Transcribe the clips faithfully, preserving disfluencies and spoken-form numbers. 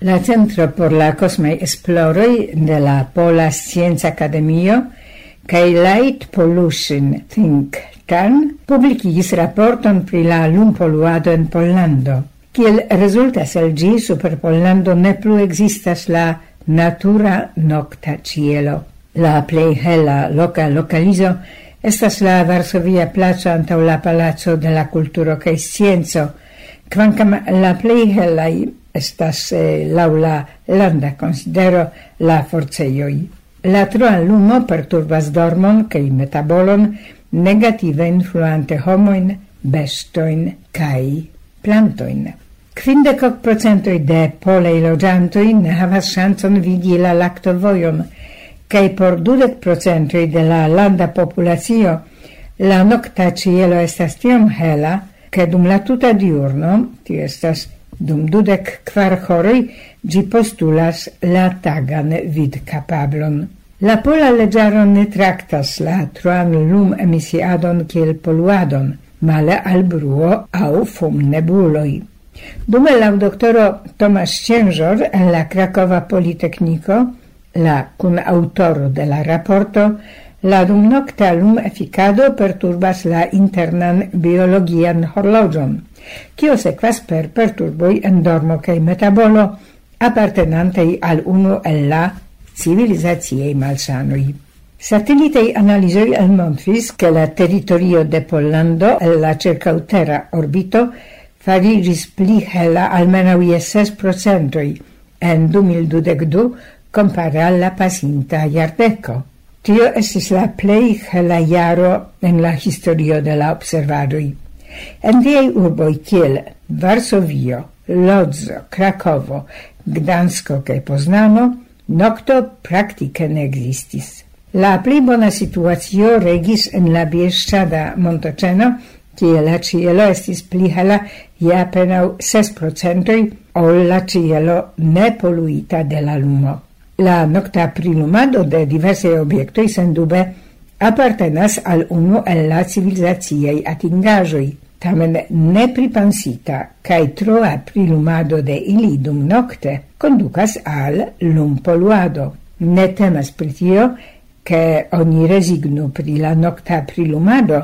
La Centro por la Cosmai Esploroi de la Pola Scienza Academio kai Light Pollution Think Tank publikigis raporton pri la lumpoluado en Pollando. Kiel rezultas el ĝi, super Pollando ne plu ekzistas la natura nokta cielo. La plej hela loka lokalizo estas la Varsovia placo antaŭ la Palaco de la Kulturo kaj Scienco, kvankam la plej helaj estas eh, laŭ la landa konsidero la forcejoj. La troa lumo perturbas dormon kaj metabolon, negative influante homojn, bestojn kaj plantojn. Kvindek procentoj de polaj loĝantoj ne havas ŝancon vidi la laktovojon, kaj por dudek procentoj de la landa populacio la nokta ĉielo estas tiom hela, ke dum la tuta diurno, tio estas dum dudek kvar horoj, ĝi postulas la tagan vidkapablon. La pola leĝaro ne traktas la troan lum-emisiadon kiel poluadon, male al bruo aŭ fumnebuloj. Dume laŭ doktoro Tomasz Ciężor en la Krakova Politekniko, la kunaŭtoro de la raporto, la dumnokta lum-efikado perturbas la internan biologian horloĝon, kio sekvas per perturboj en dormo kaj metabolo apartenantaj al unu el la civilizaciaj malsanoj. Satellitej analizoj elmontris, ke la teritorio de Pollando el la ĉirkaŭtera orbito fariĝis pli hela almenaŭ je ses procentoj en du mil dudek du kompare al la pasinta jardeko. Tio estis la plej hela jaro en la historio de la observadoj. En tiaj urboj kiel Varsovio, Lodzo, Krakovo, Gdansko kaj Poznano nokto praktike ne ekzistis. La pli bona situacio regis en la Bieszczada montoĉeno, kie la ĉielo estis pli hela je apenaŭ ses procentoj ol la ĉielo ne poluita de la lumo. La nokta prilumado de diversaj objektoj sendube apartenas al unu el la civilizaciaj atingaĵoj. Tamen ne pripensita kaj troa prilumado de ili dum nokte kondukas al lumpoluado. Ne temas pri tio, ke oni rezignu pri la nokta prilumado,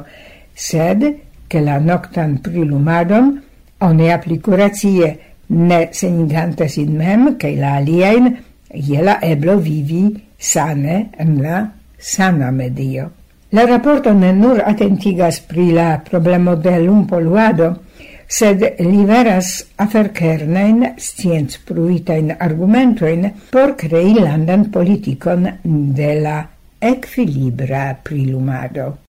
sed ke la noktan prilumadon oni apliku racie, ne senigante sin mem kaj la aliajn je la eblo vivi sane en la sana medio. La raporto ne nur atentigas pri la problemo de lumpoluado, sed liveras aferkernajn sciencpruitajn argumentojn por krei landan politikon de la ekvilibra prilumado.